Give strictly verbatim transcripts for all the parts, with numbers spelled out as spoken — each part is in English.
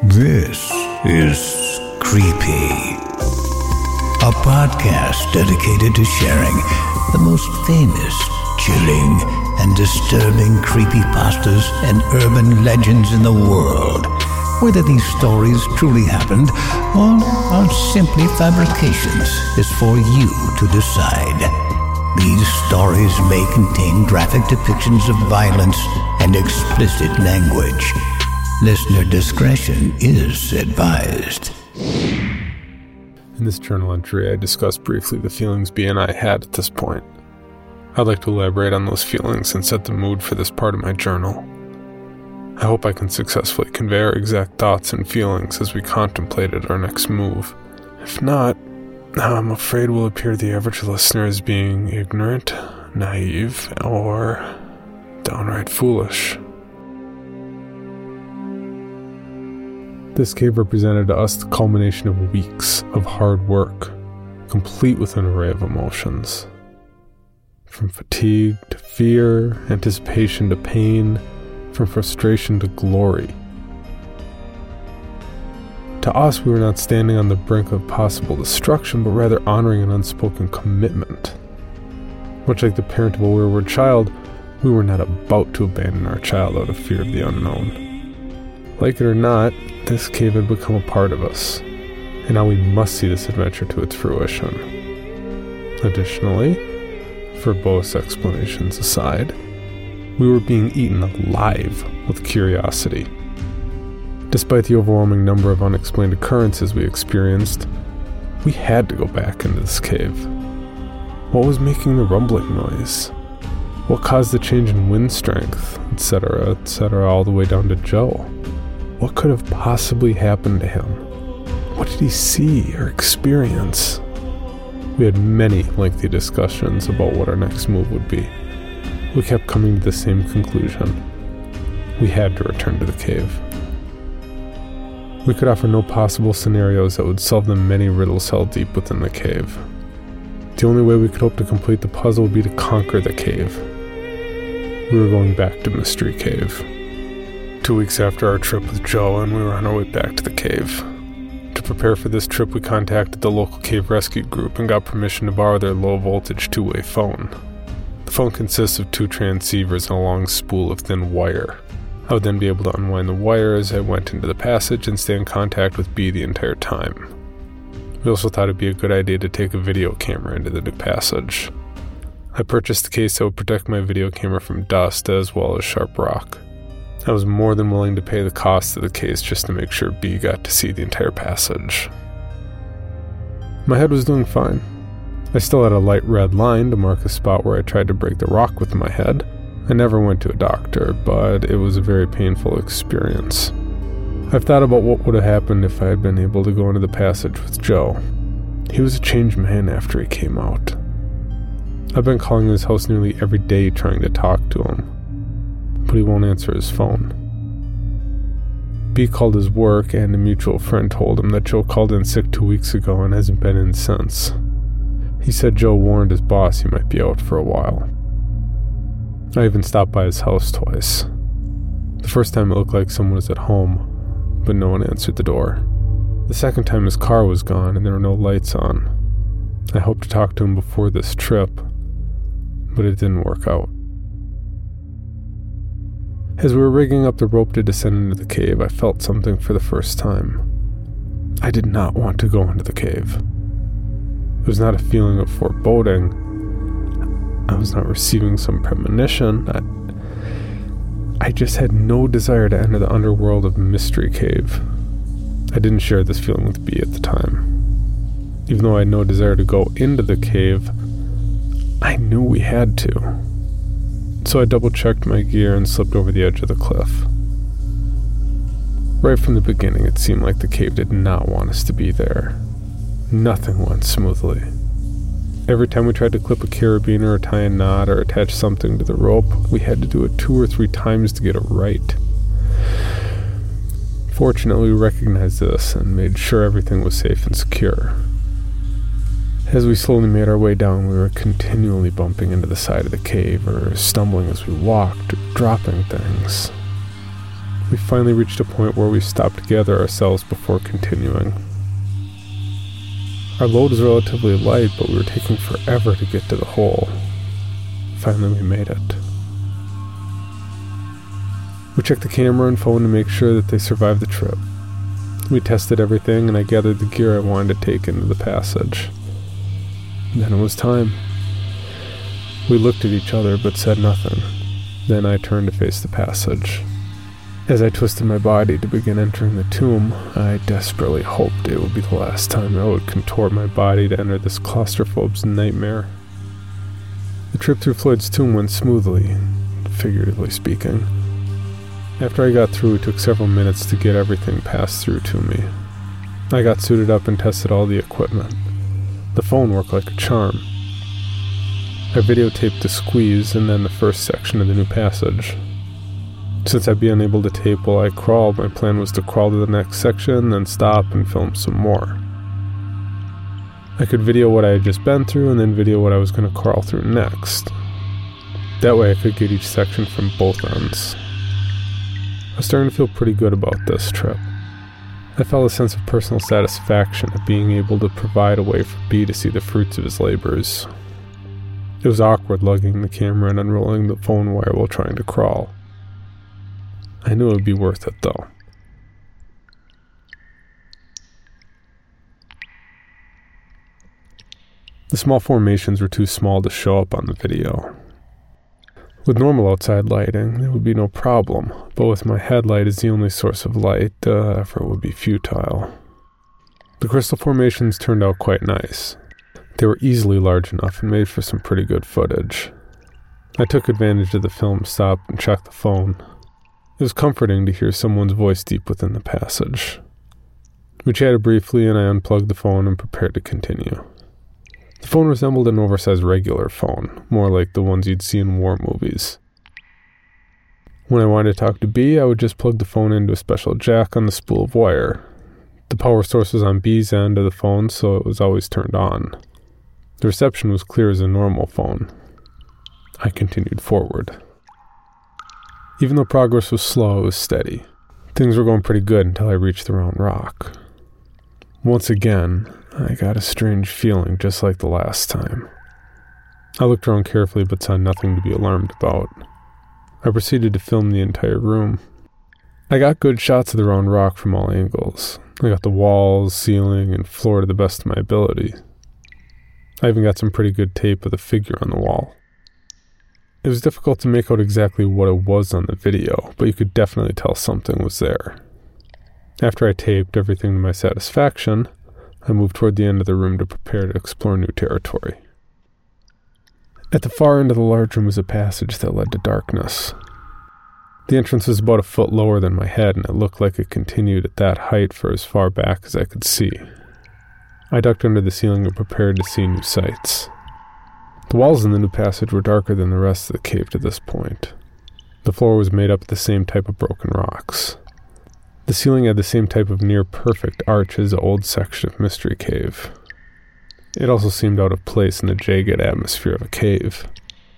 This is Creepy, a podcast dedicated to sharing the most famous, chilling, and disturbing creepypastas and urban legends in the world. Whether these stories truly happened or are simply fabrications is for you to decide. These stories may contain graphic depictions of violence and explicit language. Listener discretion is advised. In this journal entry, I discuss briefly the feelings B and I had at this point. I'd like to elaborate on those feelings and set the mood for this part of my journal. I hope I can successfully convey our exact thoughts and feelings as we contemplated our next move. If not, I'm afraid we'll appear to the average listener as being ignorant, naive, or downright foolish. This cave represented to us the culmination of weeks of hard work, complete with an array of emotions. From fatigue to fear, anticipation to pain, from frustration to glory. To us, we were not standing on the brink of possible destruction, but rather honoring an unspoken commitment. Much like the parent of a wayward child, we were not about to abandon our child out of fear of the unknown. Like it or not, this cave had become a part of us, and now we must see this adventure to its fruition. Additionally, verbose explanations aside, we were being eaten alive with curiosity. Despite the overwhelming number of unexplained occurrences we experienced, we had to go back into this cave. What was making the rumbling noise? What caused the change in wind strength, et cetera, et cetera, all the way down to Joe? What could have possibly happened to him? What did he see or experience? We had many lengthy discussions about what our next move would be. We kept coming to the same conclusion. We had to return to the cave. We could offer no possible scenarios that would solve the many riddles held deep within the cave. The only way we could hope to complete the puzzle would be to conquer the cave. We were going back to Mystery Cave. Two weeks after our trip with Joe, and we were on our way back to the cave. To prepare for this trip, we contacted the local cave rescue group and got permission to borrow their low-voltage two-way phone. The phone consists of two transceivers and a long spool of thin wire. I would then be able to unwind the wire as I went into the passage and stay in contact with B the entire time. We also thought it'd be a good idea to take a video camera into the new passage. I purchased the case that would protect my video camera from dust as well as sharp rock. I was more than willing to pay the cost of the case just to make sure B got to see the entire passage. My head was doing fine. I still had a light red line to mark a spot where I tried to break the rock with my head. I never went to a doctor, but it was a very painful experience. I've thought about what would have happened if I had been able to go into the passage with Joe. He was a changed man after he came out. I've been calling his house nearly every day trying to talk to him, but he won't answer his phone. B called his work, and a mutual friend told him that Joe called in sick two weeks ago and hasn't been in since. He said Joe warned his boss he might be out for a while. I even stopped by his house twice. The first time it looked like someone was at home, but no one answered the door. The second time his car was gone and there were no lights on. I hoped to talk to him before this trip, but it didn't work out. As we were rigging up the rope to descend into the cave, I felt something for the first time. I did not want to go into the cave. It was not a feeling of foreboding. I was not receiving some premonition. I, I just had no desire to enter the underworld of Mystery Cave. I didn't share this feeling with B at the time. Even though I had no desire to go into the cave, I knew we had to. So I double-checked my gear and slipped over the edge of the cliff. Right from the beginning, it seemed like the cave did not want us to be there. Nothing went smoothly. Every time we tried to clip a carabiner or tie a knot or attach something to the rope, we had to do it two or three times to get it right. Fortunately, we recognized this and made sure everything was safe and secure. As we slowly made our way down, we were continually bumping into the side of the cave or stumbling as we walked or dropping things. We finally reached a point where we stopped to gather ourselves before continuing. Our load was relatively light, but we were taking forever to get to the hole. Finally, we made it. We checked the camera and phone to make sure that they survived the trip. We tested everything, and I gathered the gear I wanted to take into the passage. Then it was time. We looked at each other but said nothing. Then I turned to face the passage. As I twisted my body to begin entering the tomb, I desperately hoped it would be the last time I would contort my body to enter this claustrophobe's nightmare. The trip through Floyd's tomb went smoothly, figuratively speaking. After I got through, it took several minutes to get everything passed through to me. I got suited up and tested all the equipment. The phone worked like a charm. I videotaped the squeeze and then the first section of the new passage. Since I'd be unable to tape while I crawled, my plan was to crawl to the next section, then stop and film some more. I could video what I had just been through and then video what I was going to crawl through next. That way I could get each section from both ends. I was starting to feel pretty good about this trip. I felt a sense of personal satisfaction at being able to provide a way for B to see the fruits of his labors. It was awkward lugging the camera and unrolling the phone wire while trying to crawl. I knew it would be worth it, though. The small formations were too small to show up on the video. With normal outside lighting, there would be no problem, but with my headlight as the only source of light, the effort would be futile. The crystal formations turned out quite nice. They were easily large enough and made for some pretty good footage. I took advantage of the film stop and checked the phone. It was comforting to hear someone's voice deep within the passage. We chatted briefly and I unplugged the phone and prepared to continue. The phone resembled an oversized regular phone, more like the ones you'd see in war movies. When I wanted to talk to B, I would just plug the phone into a special jack on the spool of wire. The power source was on B's end of the phone, so it was always turned on. The reception was clear as a normal phone. I continued forward. Even though progress was slow, it was steady. Things were going pretty good until I reached the round rock. Once again, I got a strange feeling just like the last time. I looked around carefully but saw nothing to be alarmed about. I proceeded to film the entire room. I got good shots of the round rock from all angles. I got the walls, ceiling, and floor to the best of my ability. I even got some pretty good tape of the figure on the wall. It was difficult to make out exactly what it was on the video, but you could definitely tell something was there. After I taped everything to my satisfaction, I moved toward the end of the room to prepare to explore new territory. At the far end of the large room was a passage that led to darkness. The entrance was about a foot lower than my head, and it looked like it continued at that height for as far back as I could see. I ducked under the ceiling and prepared to see new sights. The walls in the new passage were darker than the rest of the cave to this point. The floor was made up of the same type of broken rocks. The ceiling had the same type of near-perfect arch as the old section of Mystery Cave. It also seemed out of place in the jagged atmosphere of a cave.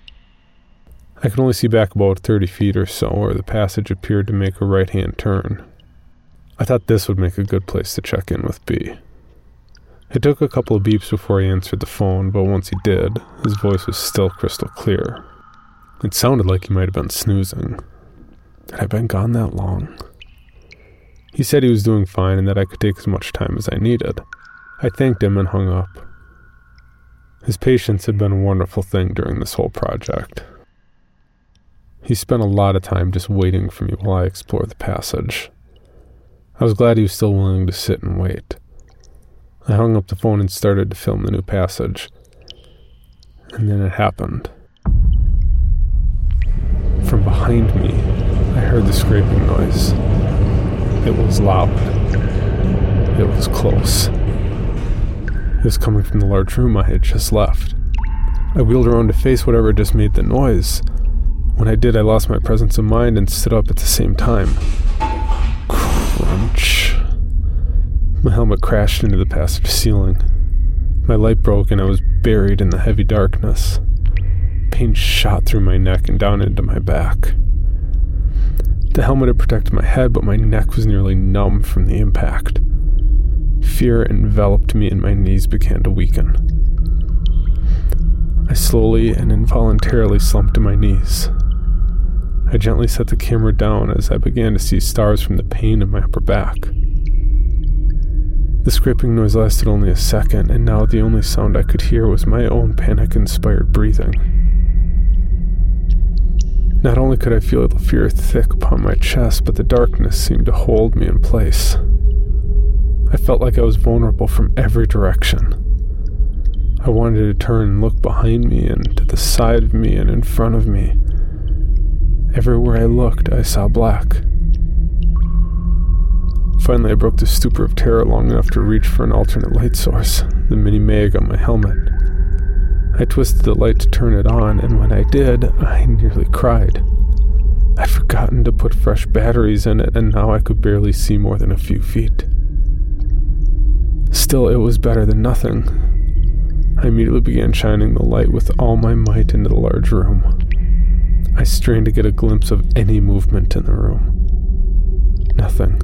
I could only see back about thirty feet or so where the passage appeared to make a right-hand turn. I thought this would make a good place to check in with B. It took a couple of beeps before he answered the phone, but once he did, his voice was still crystal clear. It sounded like he might have been snoozing. Had I been gone that long? He said he was doing fine and that I could take as much time as I needed. I thanked him and hung up. His patience had been a wonderful thing during this whole project. He spent a lot of time just waiting for me while I explored the passage. I was glad he was still willing to sit and wait. I hung up the phone and started to film the new passage. And then it happened. From behind me, I heard the scraping noise. It was loud. It was close. It was coming from the large room I had just left. I wheeled around to face whatever just made the noise. When I did, I lost my presence of mind and stood up at the same time. Crunch. My helmet crashed into the passage ceiling. My light broke and I was buried in the heavy darkness. Pain shot through my neck and down into my back. The helmet had protected my head, but my neck was nearly numb from the impact. Fear enveloped me and my knees began to weaken. I slowly and involuntarily slumped to my knees. I gently set the camera down as I began to see stars from the pain in my upper back. The scraping noise lasted only a second, and now the only sound I could hear was my own panic-inspired breathing. Not only could I feel the fear thick upon my chest, but the darkness seemed to hold me in place. I felt like I was vulnerable from every direction. I wanted to turn and look behind me and to the side of me and in front of me. Everywhere I looked, I saw black. Finally, I broke the stupor of terror long enough to reach for an alternate light source, the mini-mag on my helmet. I twisted the light to turn it on, and when I did, I nearly cried. I'd forgotten to put fresh batteries in it, and now I could barely see more than a few feet. Still, it was better than nothing. I immediately began shining the light with all my might into the large room. I strained to get a glimpse of any movement in the room. Nothing.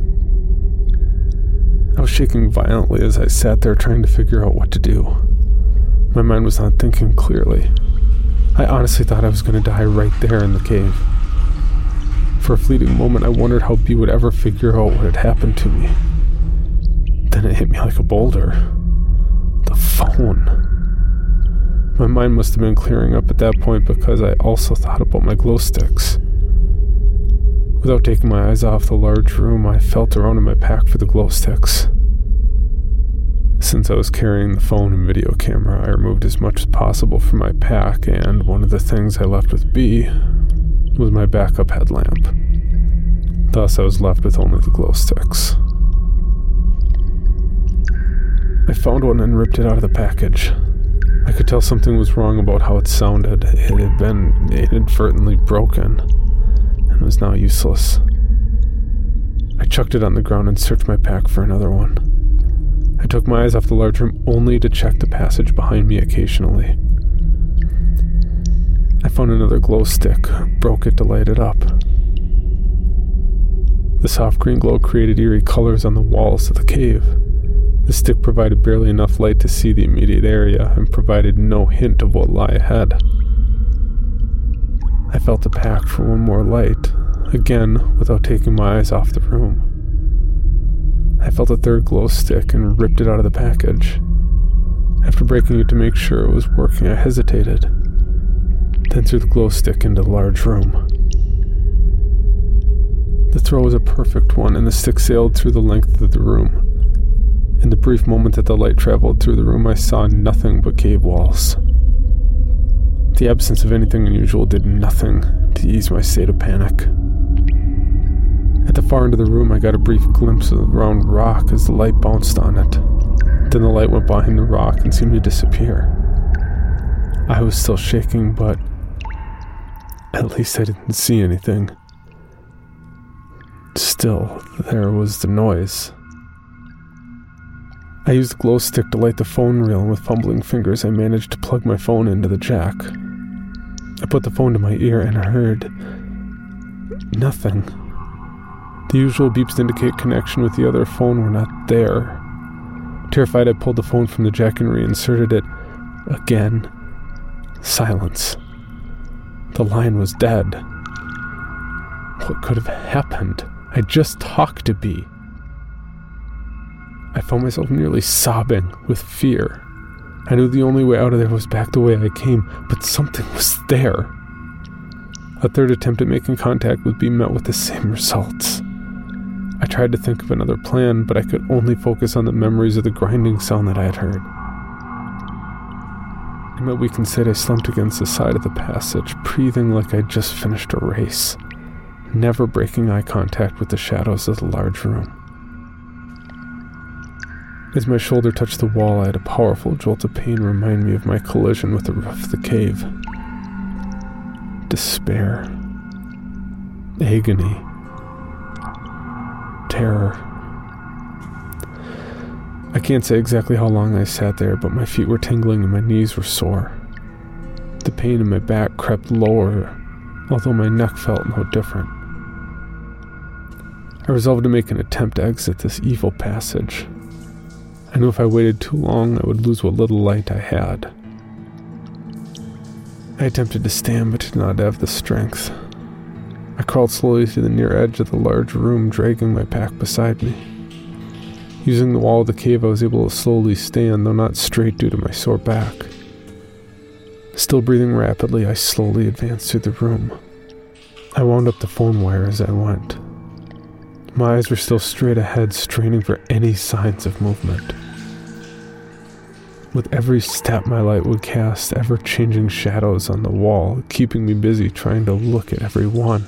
I was shaking violently as I sat there trying to figure out what to do. My mind was not thinking clearly. I honestly thought I was going to die right there in the cave. For a fleeting moment, I wondered how B would ever figure out what had happened to me. Then it hit me like a boulder. The phone. My mind must have been clearing up at that point because I also thought about my glow sticks. Without taking my eyes off the large room, I felt around in my pack for the glow sticks. Since I was carrying the phone and video camera, I removed as much as possible from my pack, and one of the things I left with B was my backup headlamp. Thus, I was left with only the glow sticks. I found one and ripped it out of the package. I could tell something was wrong about how it sounded. It had been inadvertently broken and was now useless. I chucked it on the ground and searched my pack for another one. I took my eyes off the large room only to check the passage behind me occasionally. I found another glow stick, broke it to light it up. The soft green glow created eerie colors on the walls of the cave. The stick provided barely enough light to see the immediate area and provided no hint of what lay ahead. I felt the pack for one more light, again without taking my eyes off the room. I felt a third glow stick and ripped it out of the package. After breaking it to make sure it was working, I hesitated, then threw the glow stick into the large room. The throw was a perfect one, and the stick sailed through the length of the room. In the brief moment that the light traveled through the room, I saw nothing but cave walls. The absence of anything unusual did nothing to ease my state of panic. At the far end of the room, I got a brief glimpse of the round rock as the light bounced on it. Then the light went behind the rock and seemed to disappear. I was still shaking, but at least I didn't see anything. Still, there was the noise. I used the glow stick to light the phone reel, and with fumbling fingers I managed to plug my phone into the jack. I put the phone to my ear and heard nothing. The usual beeps to indicate connection with the other phone were not there. Terrified, I pulled the phone from the jack and reinserted it. Again, silence. The line was dead. What could have happened? I just talked to B. I found myself nearly sobbing with fear. I knew the only way out of there was back the way I came, but something was there. A third attempt at making contact would be met with the same results. I tried to think of another plan, but I could only focus on the memories of the grinding sound that I had heard. In my weakened state, I slumped against the side of the passage, breathing like I'd just finished a race, never breaking eye contact with the shadows of the large room. As my shoulder touched the wall, I had a powerful jolt of pain remind me of my collision with the roof of the cave. Despair. Agony. Terror. I can't say exactly how long I sat there, but my feet were tingling and my knees were sore. The pain in my back crept lower, although my neck felt no different. I resolved to make an attempt to exit this evil passage. I knew if I waited too long, I would lose what little light I had. I attempted to stand, but did not have the strength. I crawled slowly to the near edge of the large room, dragging my pack beside me. Using the wall of the cave, I was able to slowly stand, though not straight due to my sore back. Still breathing rapidly, I slowly advanced through the room. I wound up the phone wire as I went. My eyes were still straight ahead, straining for any signs of movement. With every step, my light would cast ever-changing shadows on the wall, keeping me busy trying to look at every one.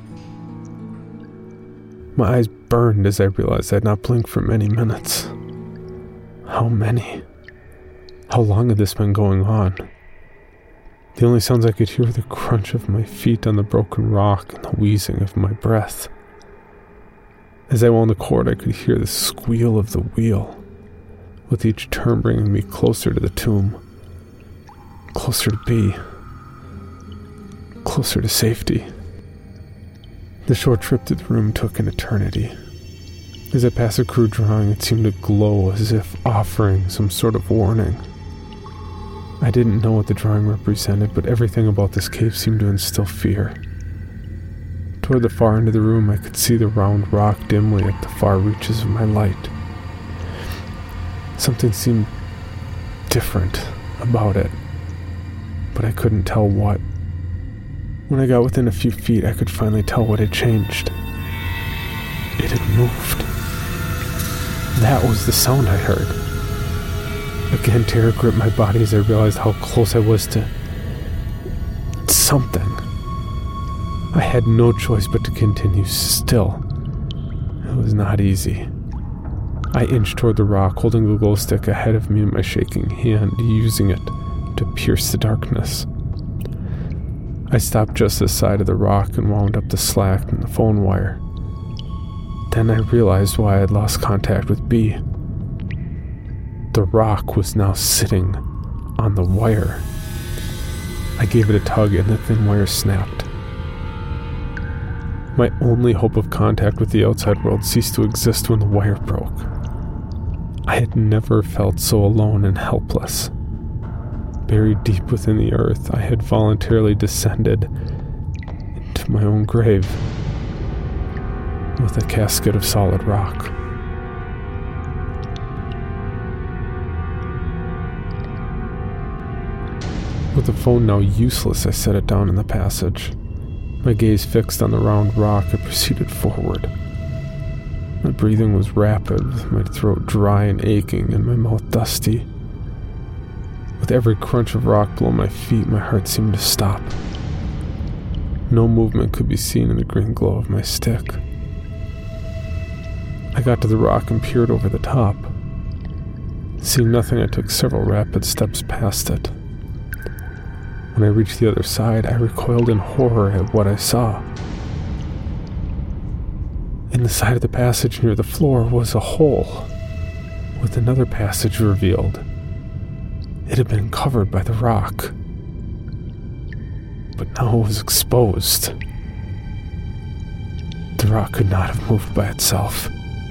My eyes burned as I realized I had not blinked for many minutes. How many? How long had this been going on? The only sounds I could hear were the crunch of my feet on the broken rock and the wheezing of my breath. As I wound the cord, I could hear the squeal of the wheel, with each turn bringing me closer to the tomb, closer to B, closer to safety. The short trip to the room took an eternity. As I passed a crude drawing, it seemed to glow as if offering some sort of warning. I didn't know what the drawing represented, but everything about this cave seemed to instill fear. Toward the far end of the room, I could see the round rock dimly at the far reaches of my light. Something seemed different about it, but I couldn't tell what. When I got within a few feet, I could finally tell what had changed. It had moved. That was the sound I heard. Again, terror gripped my body as I realized how close I was to something. I had no choice but to continue still. It was not easy. I inched toward the rock, holding the glow stick ahead of me in my shaking hand, using it to pierce the darkness. I stopped just this side of the rock and wound up the slack in the phone wire. Then I realized why I had lost contact with B. The rock was now sitting on the wire. I gave it a tug and the thin wire snapped. My only hope of contact with the outside world ceased to exist when the wire broke. I had never felt so alone and helpless. Buried deep within the earth, I had voluntarily descended into my own grave with a casket of solid rock. With the phone now useless, I set it down in the passage. My gaze fixed on the round rock, I proceeded forward. My breathing was rapid, with my throat dry and aching and my mouth dusty. With every crunch of rock below my feet, my heart seemed to stop. No movement could be seen in the green glow of my stick. I got to the rock and peered over the top. Seeing nothing, I took several rapid steps past it. When I reached the other side, I recoiled in horror at what I saw. In the side of the passage near the floor was a hole, with another passage revealed. It had been covered by the rock, but now it was exposed. The rock could not have moved by itself.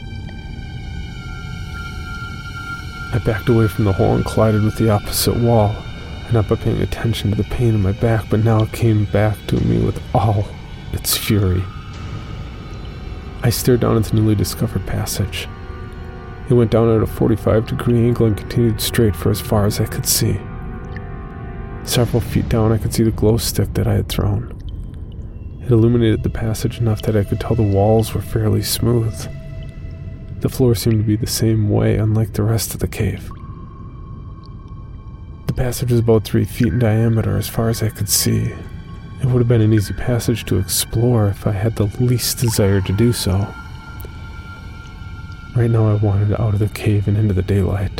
I backed away from the hole and collided with the opposite wall, not by paying attention to the pain in my back, but now it came back to me with all its fury. I stared down at the newly discovered passage. It went down at a forty-five degree angle and continued straight for as far as I could see. Several feet down, I could see the glow stick that I had thrown. It illuminated the passage enough that I could tell the walls were fairly smooth. The floor seemed to be the same way, unlike the rest of the cave. The passage was about three feet in diameter as far as I could see. It would have been an easy passage to explore if I had the least desire to do so. Right now I wanted out of the cave and into the daylight.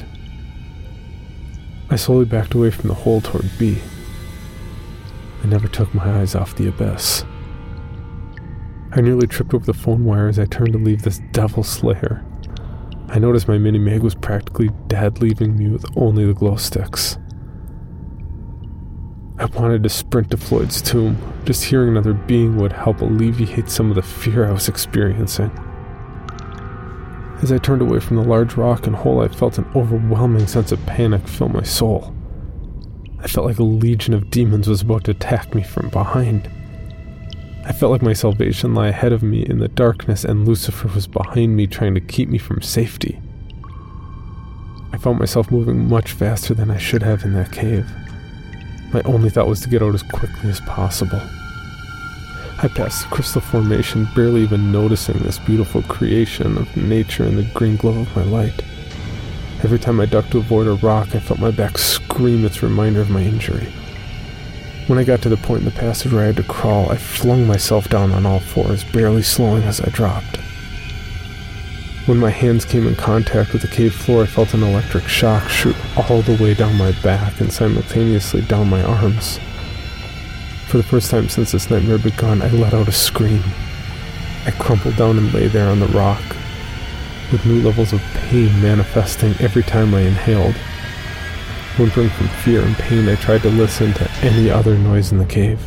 I slowly backed away from the hole toward B. I never took my eyes off the abyss. I nearly tripped over the phone wire as I turned to leave this devil's lair. I noticed my mini-mag was practically dead, leaving me with only the glow sticks. I wanted to sprint to Floyd's tomb. Just hearing another being would help alleviate some of the fear I was experiencing. As I turned away from the large rock and hole, I felt an overwhelming sense of panic fill my soul. I felt like a legion of demons was about to attack me from behind. I felt like my salvation lay ahead of me in the darkness, and Lucifer was behind me trying to keep me from safety. I found myself moving much faster than I should have in that cave. My only thought was to get out as quickly as possible. I passed the crystal formation, barely even noticing this beautiful creation of nature in the green glow of my light. Every time I ducked to avoid a rock, I felt my back scream its reminder of my injury. When I got to the point in the passage where I had to crawl, I flung myself down on all fours, barely slowing as I dropped. When my hands came in contact with the cave floor, I felt an electric shock shoot all the way down my back and simultaneously down my arms. For the first time since this nightmare begun, I let out a scream. I crumpled down and lay there on the rock, with new levels of pain manifesting every time I inhaled. Whimpering from fear and pain, I tried to listen to any other noise in the cave.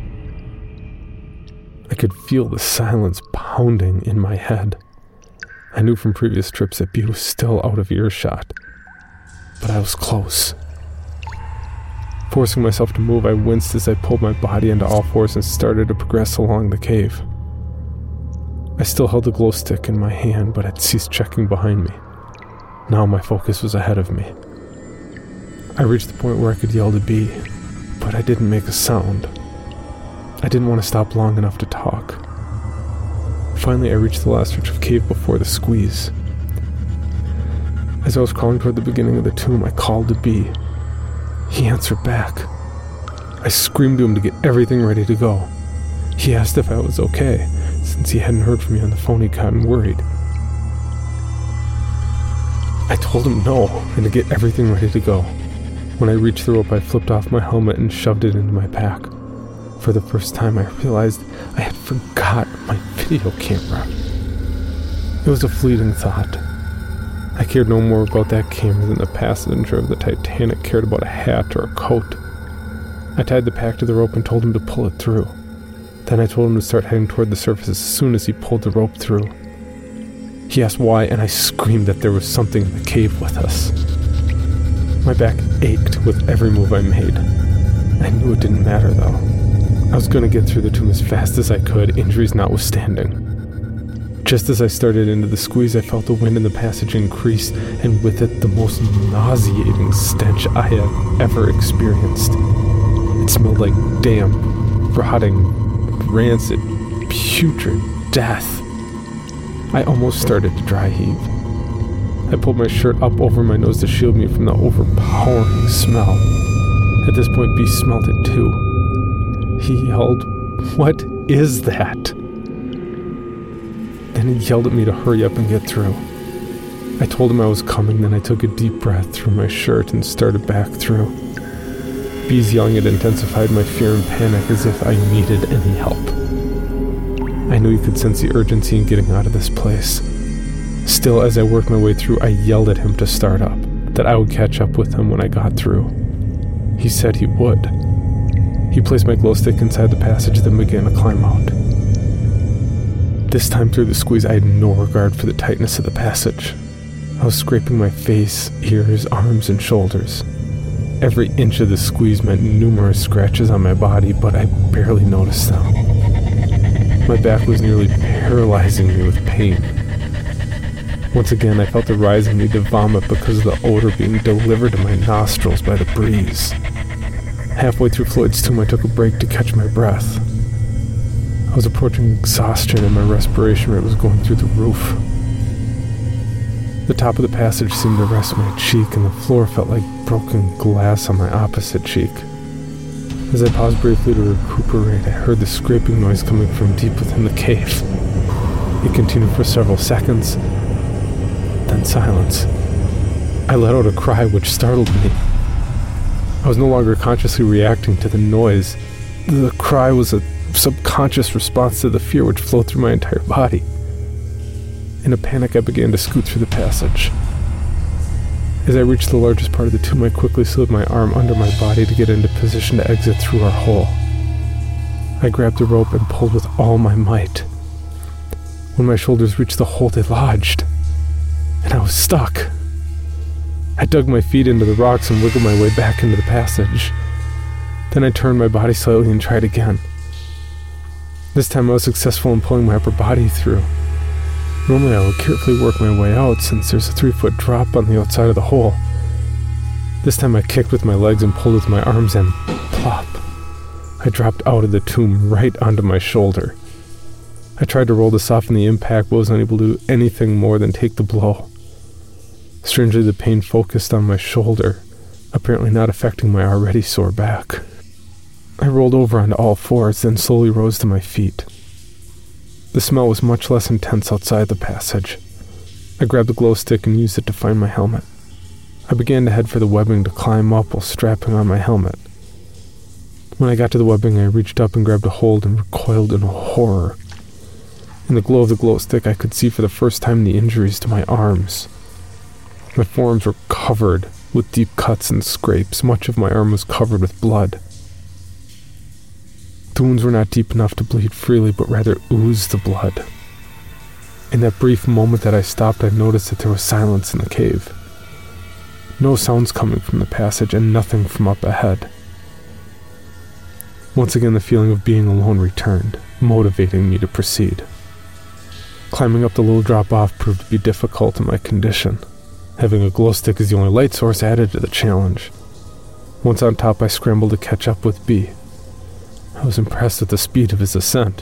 I could feel the silence pounding in my head. I knew from previous trips that B was still out of earshot, but I was close. Forcing myself to move, I winced as I pulled my body into all fours and started to progress along the cave. I still held the glow stick in my hand, but had ceased checking behind me. Now my focus was ahead of me. I reached the point where I could yell to B, but I didn't make a sound. I didn't want to stop long enough to talk. Finally, I reached the last stretch of cave before the squeeze. As I was crawling toward the beginning of the tomb, I called to B. He answered back. I screamed to him to get everything ready to go. He asked if I was okay. Since he hadn't heard from me on the phone, he'd gotten worried. I told him no, and to get everything ready to go. When I reached the rope, I flipped off my helmet and shoved it into my pack. For the first time, I realized I had forgot my video camera. It was a fleeting thought. I cared no more about that camera than the passenger of the Titanic cared about a hat or a coat. I tied the pack to the rope and told him to pull it through. Then I told him to start heading toward the surface as soon as he pulled the rope through. He asked why, and I screamed that there was something in the cave with us. My back ached with every move I made. I knew it didn't matter, though. I was going to get through the tomb as fast as I could, injuries notwithstanding. Just as I started into the squeeze, I felt the wind in the passage increase, and with it the most nauseating stench I have ever experienced. It smelled like damp, rotting, rancid, putrid death. I almost started to dry heave. I pulled my shirt up over my nose to shield me from the overpowering smell. At this point, B smelled it too. He yelled, "What is that?" Then he yelled at me to hurry up and get through. I told him I was coming, then I took a deep breath through my shirt and started back through. B's yelling had intensified my fear and panic as if I needed any help. I knew he could sense the urgency in getting out of this place. Still, as I worked my way through, I yelled at him to start up, that I would catch up with him when I got through. He said he would. He placed my glow stick inside the passage, then began to climb out. This time through the squeeze, I had no regard for the tightness of the passage. I was scraping my face, ears, arms, and shoulders. Every inch of the squeeze meant numerous scratches on my body, but I barely noticed them. My back was nearly paralyzing me with pain. Once again, I felt the rising need to vomit because of the odor being delivered to my nostrils by the breeze. Halfway through Floyd's tomb, I took a break to catch my breath. I was approaching exhaustion and my respiration rate was going through the roof. The top of the passage seemed to rest my cheek, and the floor felt like broken glass on my opposite cheek. As I paused briefly to recuperate, I heard the scraping noise coming from deep within the cave. It continued for several seconds, then silence. I let out a cry which startled me. I was no longer consciously reacting to the noise. The cry was a subconscious response to the fear which flowed through my entire body. In a panic, I began to scoot through the passage. As I reached the largest part of the tomb, I quickly slid my arm under my body to get into position to exit through our hole. I grabbed the rope and pulled with all my might. When my shoulders reached the hole, they lodged. and I was stuck. I dug my feet into the rocks and wiggled my way back into the passage. Then I turned my body slightly and tried again. This time I was successful in pulling my upper body through. Normally I would carefully work my way out since there's a three-foot drop on the outside of the hole. This time I kicked with my legs and pulled with my arms and plop. I dropped out of the tomb right onto my shoulder. I tried to roll to soften the impact but was unable to do anything more than take the blow. Strangely, the pain focused on my shoulder, apparently not affecting my already sore back. I rolled over onto all fours, then slowly rose to my feet. The smell was much less intense outside the passage. I grabbed the glow stick and used it to find my helmet. I began to head for the webbing to climb up while strapping on my helmet. When I got to the webbing, I reached up and grabbed a hold and recoiled in horror. In the glow of the glow stick, I could see for the first time the injuries to my arms. My forearms were covered with deep cuts and scrapes. Much of my arm was covered with blood. The wounds were not deep enough to bleed freely, but rather oozed the blood. In that brief moment that I stopped, I noticed that there was silence in the cave. No sounds coming from the passage and nothing from up ahead. Once again, the feeling of being alone returned, motivating me to proceed. Climbing up the little drop-off proved to be difficult in my condition. Having a glow stick as the only light source added to the challenge. Once on top, I scrambled to catch up with B. I was impressed at the speed of his ascent.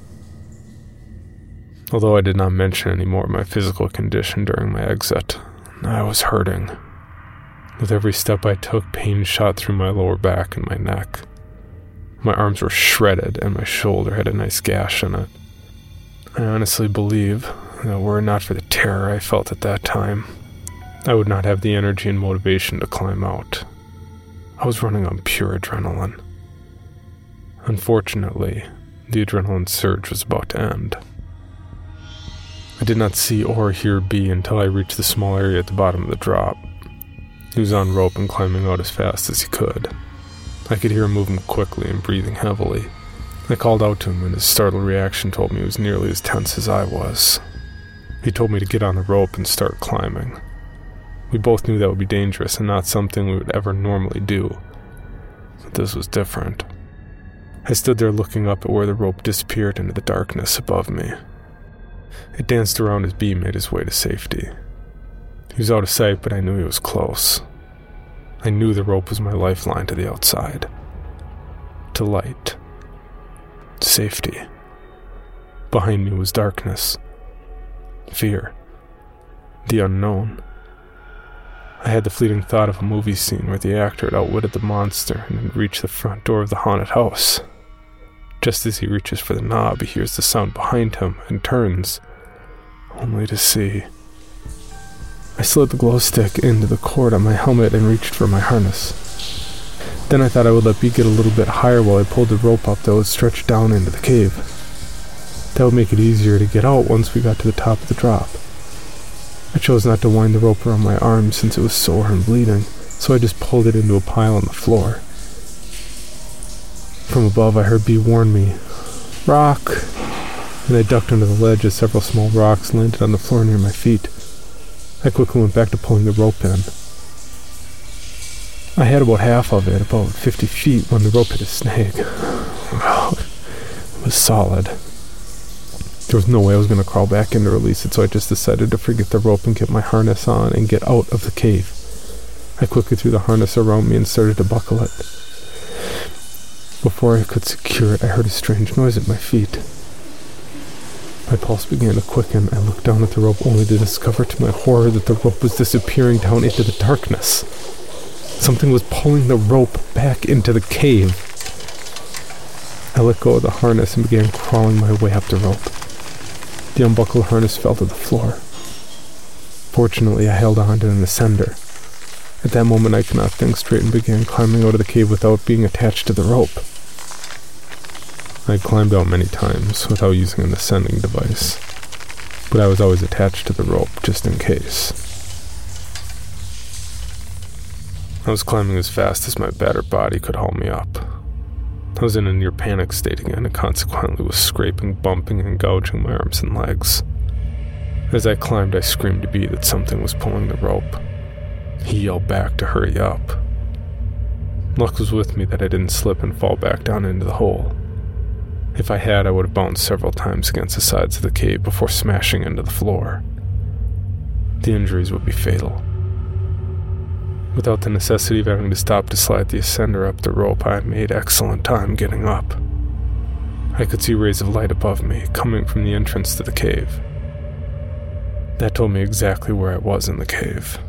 Although I did not mention any more of my physical condition during my exit, I was hurting. With every step I took, pain shot through my lower back and my neck. My arms were shredded and my shoulder had a nice gash in it. I honestly believe that were it not for the terror I felt at that time, I would not have the energy and motivation to climb out. I was running on pure adrenaline. Unfortunately, the adrenaline surge was about to end. I did not see or hear B until I reached the small area at the bottom of the drop. He was on rope and climbing out as fast as he could. I could hear him moving quickly and breathing heavily. I called out to him, and his startled reaction told me he was nearly as tense as I was. He told me to get on the rope and start climbing. We both knew that would be dangerous and not something we would ever normally do. But this was different. I stood there looking up at where the rope disappeared into the darkness above me. It danced around as B made his way to safety. He was out of sight, but I knew he was close. I knew the rope was my lifeline to the outside. To light. Safety. Behind me was darkness. Fear. The unknown. I had the fleeting thought of a movie scene where the actor had outwitted the monster and had reached the front door of the haunted house. Just as he reaches for the knob, he hears the sound behind him and turns, only to see... I slid the glow stick into the cord on my helmet and reached for my harness. Then I thought I would let B get a little bit higher while I pulled the rope up that would stretch down into the cave. That would make it easier to get out once we got to the top of the drop. I chose not to wind the rope around my arm since it was sore and bleeding, so I just pulled it into a pile on the floor. From above I heard B warn me, "Rock!" and I ducked under the ledge as several small rocks landed on the floor near my feet. I quickly went back to pulling the rope in. I had about half of it, about fifty feet, when the rope hit a snag. Well, it was solid. There was no way I was going to crawl back in to release it, so I just decided to forget the rope and get my harness on and get out of the cave. I quickly threw the harness around me and started to buckle it. Before I could secure it, I heard a strange noise at my feet. My pulse began to quicken. I looked down at the rope only to discover to my horror that the rope was disappearing down into the darkness. Something was pulling the rope back into the cave. I let go of the harness and began crawling my way up the rope. The unbuckled harness fell to the floor. Fortunately, I held on to an ascender. At that moment, I could not think straight and began climbing out of the cave without being attached to the rope. I had climbed out many times without using an ascending device, but I was always attached to the rope just in case. I was climbing as fast as my battered body could haul me up. I was in a near panic state again and consequently was scraping, bumping, and gouging my arms and legs. As I climbed, I screamed to B that something was pulling the rope. He yelled back to hurry up. Luck was with me that I didn't slip and fall back down into the hole. If I had, I would have bounced several times against the sides of the cave before smashing into the floor. The injuries would be fatal. Without the necessity of having to stop to slide the ascender up the rope, I made excellent time getting up. I could see rays of light above me, coming from the entrance to the cave. That told me exactly where I was in the cave.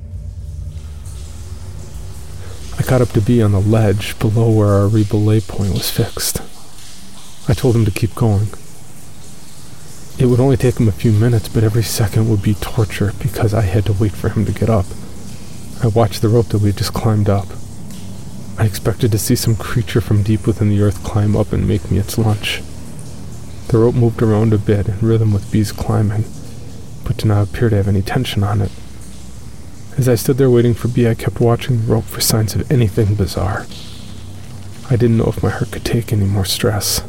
I caught up to B on the ledge below where our rebelay point was fixed. I told him to keep going. It would only take him a few minutes, but every second would be torture because I had to wait for him to get up. I watched the rope that we had just climbed up. I expected to see some creature from deep within the earth climb up and make me its lunch. The rope moved around a bit in rhythm with B's climbing, but did not appear to have any tension on it. As I stood there waiting for B, I kept watching the rope for signs of anything bizarre. I didn't know if my heart could take any more stress.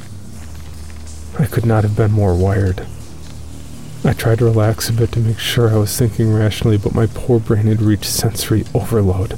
I could not have been more wired. I tried to relax a bit to make sure I was thinking rationally, but my poor brain had reached sensory overload.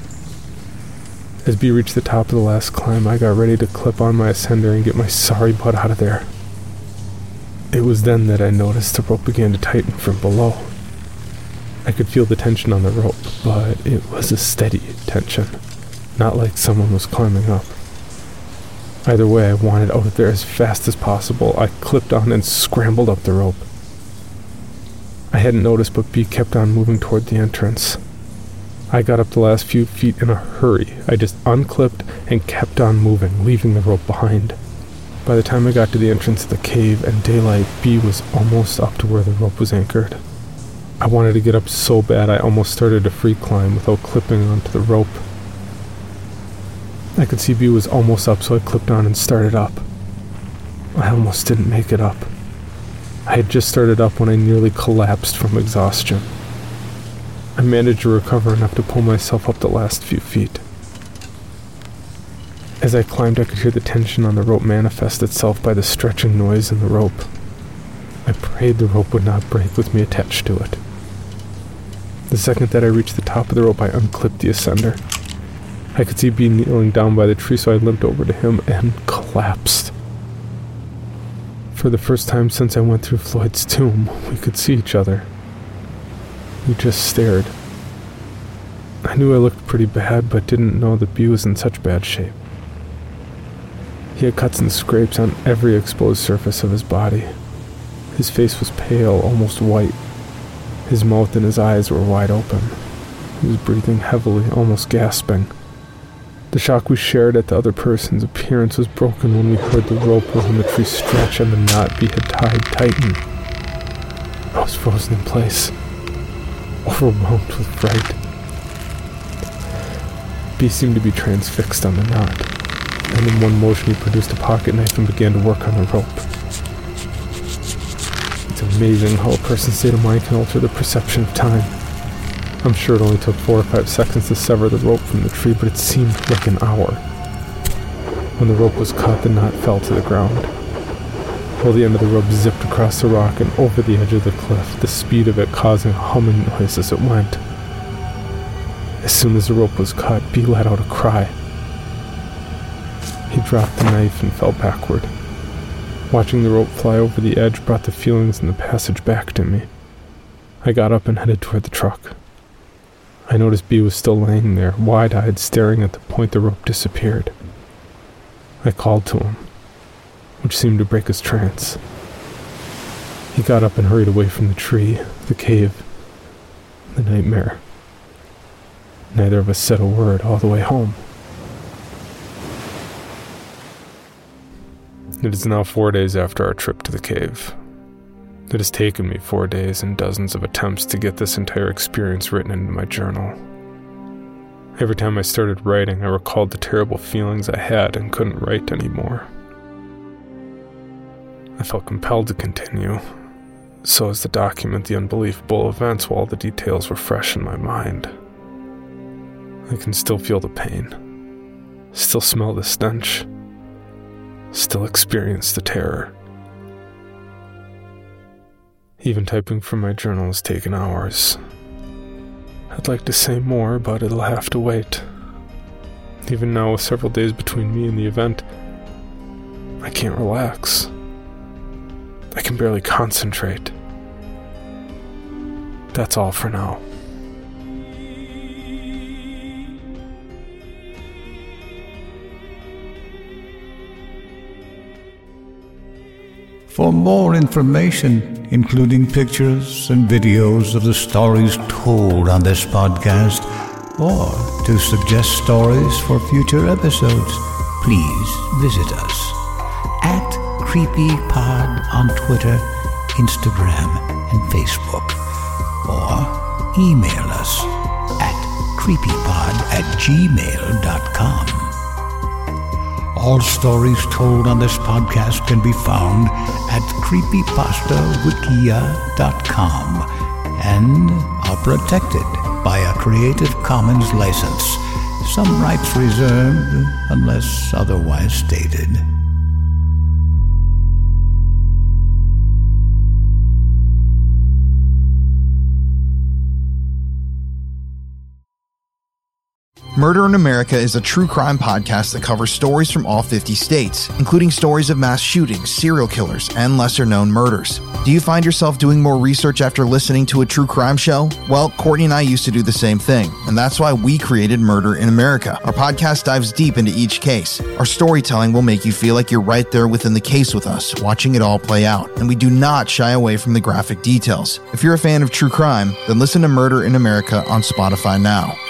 As B reached the top of the last climb, I got ready to clip on my ascender and get my sorry butt out of there. It was then that I noticed the rope began to tighten from below. I could feel the tension on the rope, but it was a steady tension, not like someone was climbing up. Either way, I wanted out of there as fast as possible. I clipped on and scrambled up the rope. I hadn't noticed, but B kept on moving toward the entrance. I got up the last few feet in a hurry. I just unclipped and kept on moving, leaving the rope behind. By the time I got to the entrance of the cave and daylight, B was almost up to where the rope was anchored. I wanted to get up so bad I almost started a free climb without clipping onto the rope. I could see B was almost up, so I clipped on and started up. I almost didn't make it up. I had just started up when I nearly collapsed from exhaustion. I managed to recover enough to pull myself up the last few feet. As I climbed, I could hear the tension on the rope manifest itself by the stretching noise in the rope. I prayed the rope would not break with me attached to it. The second that I reached the top of the rope, I unclipped the ascender. I could see B kneeling down by the tree, so I limped over to him and collapsed. For the first time since I went through Floyd's tomb, we could see each other. We just stared. I knew I looked pretty bad, but didn't know that B was in such bad shape. He had cuts and scrapes on every exposed surface of his body. His face was pale, almost white. His mouth and his eyes were wide open. He was breathing heavily, almost gasping. The shock we shared at the other person's appearance was broken when we heard the rope around the tree stretch and the knot B had tied tighten. I was frozen in place, overwhelmed with fright. B seemed to be transfixed on the knot, and in one motion he produced a pocket knife and began to work on the rope. It's amazing how a person's state of mind can alter the perception of time. I'm sure it only took four or five seconds to sever the rope from the tree, but it seemed like an hour. When the rope was cut, the knot fell to the ground, while the end of the rope zipped across the rock and over the edge of the cliff, the speed of it causing a humming noise as it went. As soon as the rope was cut, B let out a cry. He dropped the knife and fell backward. Watching the rope fly over the edge brought the feelings in the passage back to me. I got up and headed toward the truck. I noticed B was still laying there, wide-eyed, staring at the point the rope disappeared. I called to him, which seemed to break his trance. He got up and hurried away from the tree, the cave, the nightmare. Neither of us said a word all the way home. It is now four days after our trip to the cave. It has taken me four days and dozens of attempts to get this entire experience written into my journal. Every time I started writing, I recalled the terrible feelings I had and couldn't write anymore. I felt compelled to continue, so as to document the unbelievable events while the details were fresh in my mind. I can still feel the pain, still smell the stench, still experience the terror. Even typing from my journal has taken hours. I'd like to say more, but it'll have to wait. Even now, with several days between me and the event, I can't relax. I can barely concentrate. That's all for now. For more information, including pictures and videos of the stories told on this podcast, or to suggest stories for future episodes, please visit us at CreepyPod on Twitter, Instagram, and Facebook, or email us at creepypod at gmail dot com. All stories told on this podcast can be found at creepypasta wikia dot com and are protected by a Creative Commons license. Some rights reserved unless otherwise stated. Murder in America is a true crime podcast that covers stories from all fifty states, including stories of mass shootings, serial killers, and lesser-known murders. Do you find yourself doing more research after listening to a true crime show? Well, Courtney and I used to do the same thing, and that's why we created Murder in America. Our podcast dives deep into each case. Our storytelling will make you feel like you're right there within the case with us, watching it all play out, and we do not shy away from the graphic details. If you're a fan of true crime, then listen to Murder in America on Spotify now.